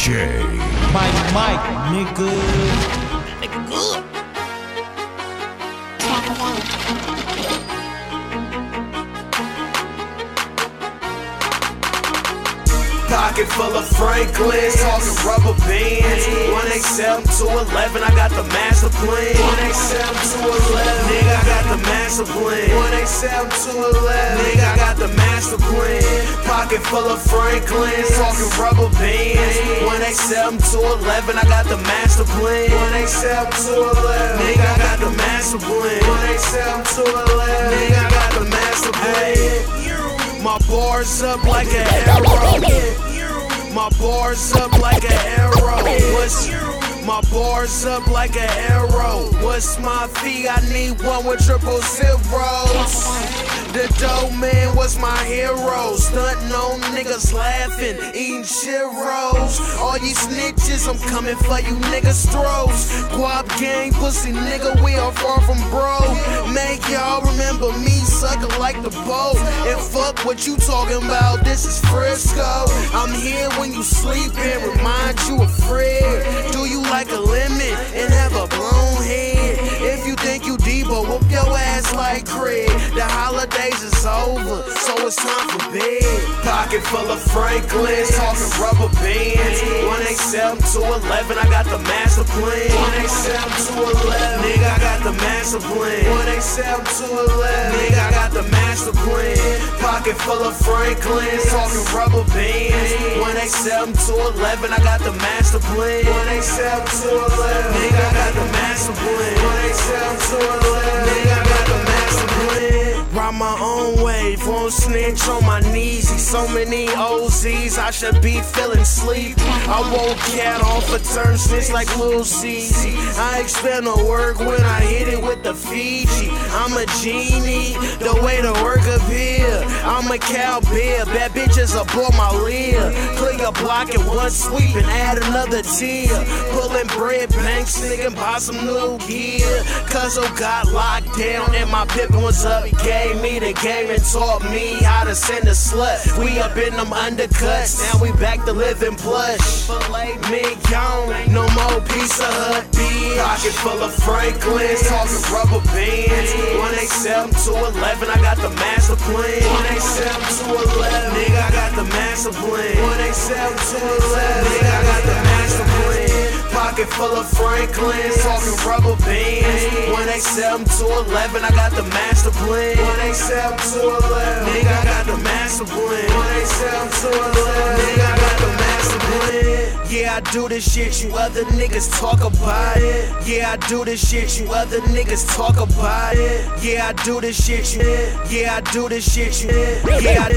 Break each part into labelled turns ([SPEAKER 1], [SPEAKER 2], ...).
[SPEAKER 1] DJ
[SPEAKER 2] Mike, nigga.
[SPEAKER 3] Nigga good.
[SPEAKER 4] Pocket full of Franklins, talking rubber bands. 187 to 11, I got the master plan. 187 to 11, nigga, I got the master plan. 187 to 11, nigga, I got the master plan. Pocket full of Franklins, talking rubber bands. 187 to 11, I got the master plan. 187 to 11, nigga, I got the master plan. 187 to 11, nigga, I got the master plan. My bars up like an arrow. My bars up like an arrow. My bars up like an arrow. What's my fee? I need one with 000. The dope man was my hero. Stunting on niggas laughing, eating churros. All you snitches, I'm coming for you niggas' throats. Guap gang, pussy nigga, we are far from bro. Make y'all remember me sucking like the boat. And fuck what you talking about, this is Frisco. I'm here when you sleeping, remind you of Fred. Do you like a lemon and have a blown head? If you think you Debo, whoop your ass like Craig. The holidays is over, so it's time for bed. Pocket full of Franklins, talking rubber bands. 187 to 11, I got the master plan. 187 to 11, nigga, I got the master plan. 187 to 11, nigga, I got the master plan. Pocket full of Franklins, talking rubber bands. 187 to 11, I got the master plan. 187 to 11, nigga, I got the master plan. 187 to 11, nigga, I got the master plan. Ride my own wave, won't snitch on my knees. So many OZs, I should be feeling sleepy. I won't cat off a turn snitch like Lil CZ. I expect no work when I hit it with the Fiji. I'm a genie, the way to work up here. I'm a cowbear, bad bitches aboard my leer. Clear your block in one sweep and add another tier. Pulling bread banks, nigga, buy some new gear. Cuz I got locked down and my pippin' was up. He gave me the game and taught me how to send a slut. We up in them undercuts, now we back to living plush. Filet mignon, no more Pizza Hut beer. Pocket full of Franklins, talking rubber bands. 187 to 11, I got the master plan. 187 to 11, nigga, I got the master plan. 187 to 11, nigga, I got the master plan. Pocket full of Franklins, talking rubber bands. 187 to 11, I got the master plan. 187 to 11, nigga, I got the master plan. 187 to 11, nigga, I got the master plan. Yeah, I do this shit, you other niggas talk about it. Yeah, I do this shit, you other niggas talk about it. Yeah, I do this shit, you. Yeah, I do this shit, you. Yeah,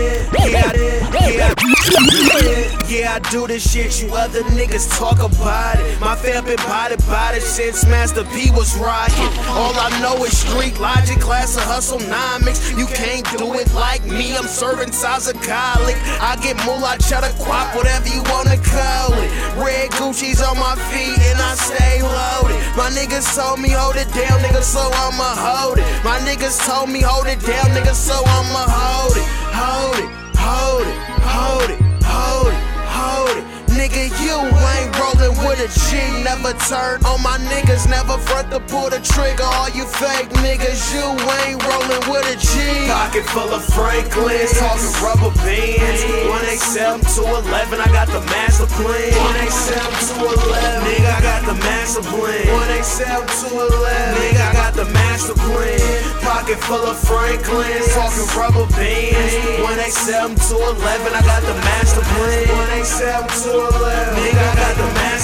[SPEAKER 4] I do this shit, you other niggas talk about it. My fam been by it since Master P was rockin'. All I know is street logic, class of hustlenomics. You can't do it like me, I'm serving size of garlic. I get moolah, cheddar, guap, whatever you wanna call it. Red Gucci's on my feet and I stay loaded. My niggas told me hold it down, nigga, so I'ma hold it. My niggas told me hold it down, nigga, so I'ma hold it. Hold it, hold it, hold it, hold it, hold it. Nigga, you ain't rollin' with a G. Never turn on my niggas, never front to pull the trigger. All you fake niggas, you ain't rollin' with a G. Pocket full of Franklins, talking rubber bands. 187 to 11, I got the master plan. 187 to 11, nigga, I got the master plan. 187 to 11, nigga, I got the master plan. Pocket full of Franklins, talking rubber bands. 187 to 11, I got the master plan. 187 to 11, nigga, I got the master